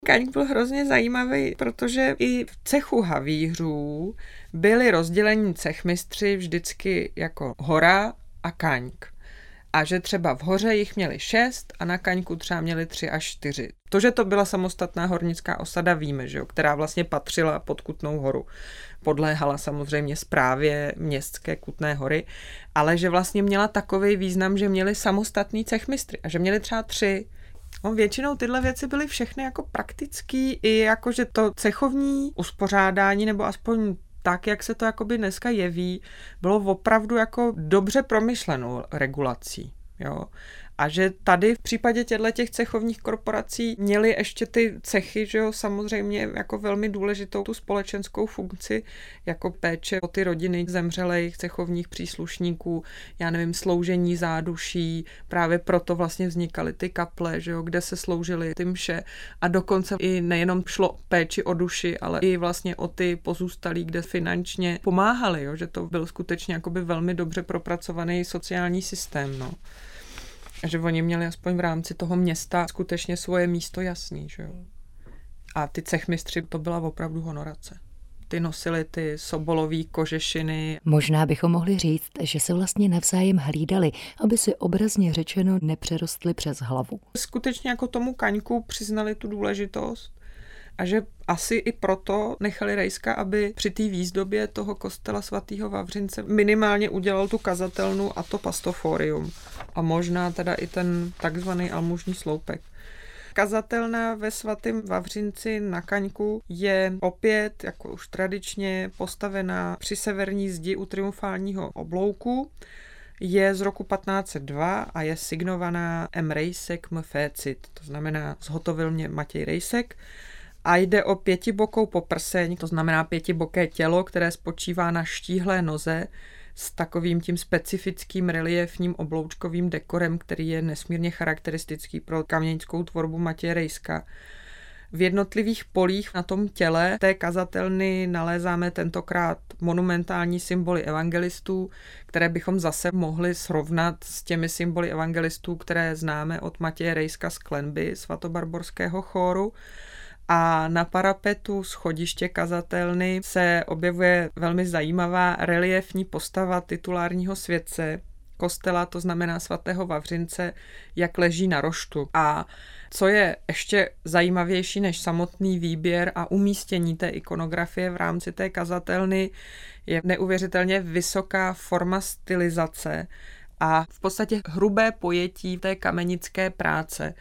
Kaňk byl hrozně zajímavý, protože i v cechu havířů byli rozdělení cechmistři vždycky jako hora a Kaňk. A že třeba v hoře jich měli 6 a na Kaňku třeba měli 3 až 4. To, že to byla samostatná hornická osada, víme, že jo, která vlastně patřila pod Kutnou Horu. Podléhala samozřejmě správě městské Kutné Hory, ale že vlastně měla takový význam, že měli samostatný cechmistry a že měli třeba 3. No, většinou tyhle věci byly všechny jako praktický, i jako, že to cechovní uspořádání, nebo aspoň tak, jak se to jakoby dneska jeví, bylo opravdu jako dobře promyšlenou regulací. Jo? A že tady v případě těch cechovních korporací měly ještě ty cechy, že jo, samozřejmě jako velmi důležitou tu společenskou funkci, jako péče o ty rodiny zemřelých cechovních příslušníků, já nevím, sloužení záduší, právě proto vlastně vznikaly ty kaple, že jo, kde se sloužily ty mše a dokonce i nejenom šlo o péči o duši, ale i vlastně o ty pozůstalí, kde finančně pomáhali, jo, že to byl skutečně jakoby velmi dobře propracovaný sociální systém, no. Že oni měli aspoň v rámci toho města skutečně svoje místo jasný, že jo. A ty cechmistři, to byla opravdu honorace. Ty nosili ty sobolový kožešiny. Možná bychom mohli říct, že se vlastně navzájem hlídali, aby si obrazně řečeno nepřerostli přes hlavu. Skutečně jako tomu Kaňku přiznali tu důležitost a že asi i proto nechali Rejska, aby při té výzdobě toho kostela svatého Vavřince minimálně udělal tu kazatelnu a to pastoforium. A možná teda i ten takzvaný almužní sloupek. Kazatelna ve svatém Vavřinci na Kaňku je opět, jako už tradičně, postavená při severní zdi u triumfálního oblouku. Je z roku 1502 a je signovaná M. Rejsek M. Fécit, to znamená zhotovil mě Matěj Rejsek. A jde o 5bokou poprseň, to znamená 5boké tělo, které spočívá na štíhlé noze s takovým tím specifickým reliefním obloučkovým dekorem, který je nesmírně charakteristický pro kaměnickou tvorbu Matěje Rejska. V jednotlivých polích na tom těle té kazatelny nalézáme tentokrát monumentální symboly evangelistů, které bychom zase mohli srovnat s těmi symboly evangelistů, které známe od Matěje Rejska z klenby svatobarborského chóru. A na parapetu schodiště kazatelny se objevuje velmi zajímavá reliefní postava titulárního světce kostela, to znamená svatého Vavřince, jak leží na roštu. A co je ještě zajímavější než samotný výběr a umístění té ikonografie v rámci té kazatelny, je neuvěřitelně vysoká forma stylizace a v podstatě hrubé pojetí té kamenické práce,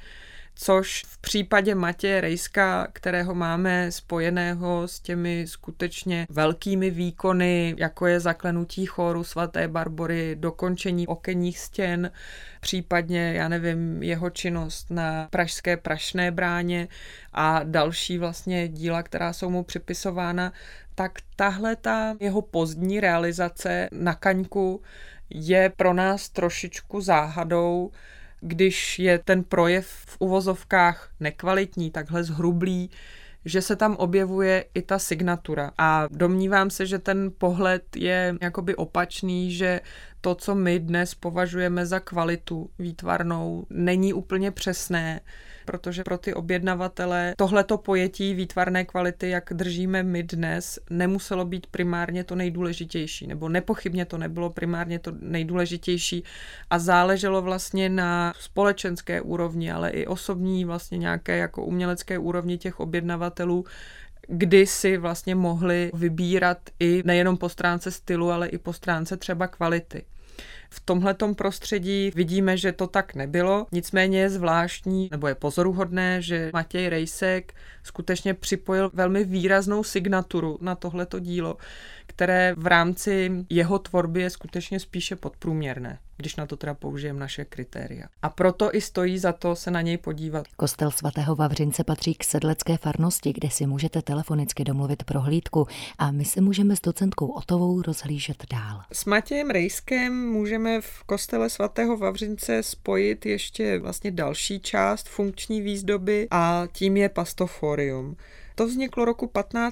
což v případě Matěje Rejska, kterého máme spojeného s těmi skutečně velkými výkony, jako je zaklenutí chóru svaté Barbory, dokončení okenních stěn, případně, já nevím, jeho činnost na pražské Prašné bráně a další vlastně díla, která jsou mu připisována, tak tahle ta jeho pozdní realizace na Kaňku je pro nás trošičku záhadou, když je ten projev v uvozovkách nekvalitní, takhle zhrublý, že se tam objevuje i ta signatura. A domnívám se, že ten pohled je jakoby opačný, že to, co my dnes považujeme za kvalitu výtvarnou, není úplně přesné, protože pro ty objednavatele tohleto pojetí výtvarné kvality, jak držíme my dnes, nemuselo být primárně to nejdůležitější, nebo nepochybně to nebylo primárně to nejdůležitější a záleželo vlastně na společenské úrovni, ale i osobní vlastně nějaké jako umělecké úrovni těch objednavatelů, kdy si vlastně mohli vybírat i nejenom po stránce stylu, ale i po stránce třeba kvality. V tomhletom prostředí vidíme, že to tak nebylo, nicméně je zvláštní, nebo je pozoruhodné, že Matěj Rejsek skutečně připojil velmi výraznou signaturu na tohleto dílo, které v rámci jeho tvorby je skutečně spíše podprůměrné, když na to teda použijeme naše kritéria. A proto i stojí za to se na něj podívat. Kostel svatého Vavřince patří k sedlecké farnosti, kde si můžete telefonicky domluvit prohlídku a my se můžeme s docentkou Otovou rozhlížet dál. S Matějem Rejskem můžeme v kostele svatého Vavřince spojit ještě vlastně další část funkční výzdoby a tím je pastoforium. To vzniklo roku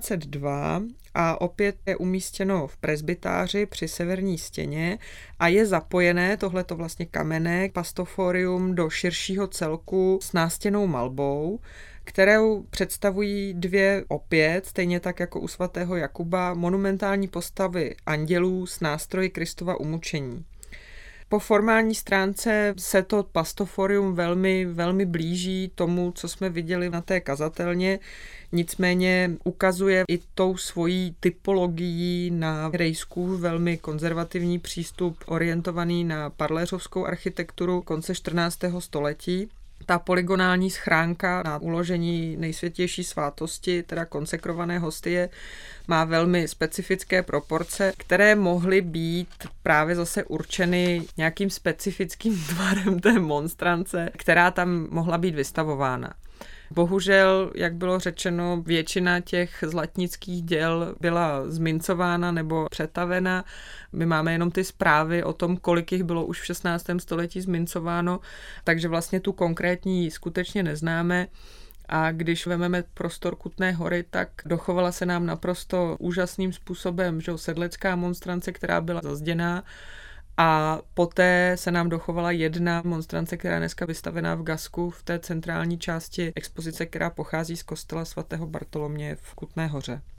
1502 a opět je umístěno v presbytáři při severní stěně a je zapojené, tohleto vlastně kamenné pastoforium, do širšího celku s nástěnnou malbou, kterou představují dvě opět, stejně tak jako u svatého Jakuba, monumentální postavy andělů s nástroji Kristova umučení. Po formální stránce se to pastoforium velmi, velmi blíží tomu, co jsme viděli na té kazatelně, nicméně ukazuje i tou svojí typologií na Rejskův velmi konzervativní přístup orientovaný na parléřovskou architekturu konce 14. století. Ta polygonální schránka na uložení nejsvětější svátosti, teda konsekrované hostie, má velmi specifické proporce, které mohly být právě zase určeny nějakým specifickým tvarem té monstrance, která tam mohla být vystavována. Bohužel, jak bylo řečeno, většina těch zlatnických děl byla zmincována nebo přetavena. My máme jenom ty zprávy o tom, kolik jich bylo už v 16. století zmincováno, takže vlastně tu konkrétní skutečně neznáme. A když vezmeme prostor Kutné Hory, tak dochovala se nám naprosto úžasným způsobem, že sedlecká monstrance, která byla zazděná, a poté se nám dochovala jedna monstrance, která je dneska vystavená v Gasku v té centrální části expozice, která pochází z kostela svatého Bartoloměje v Kutné Hoře.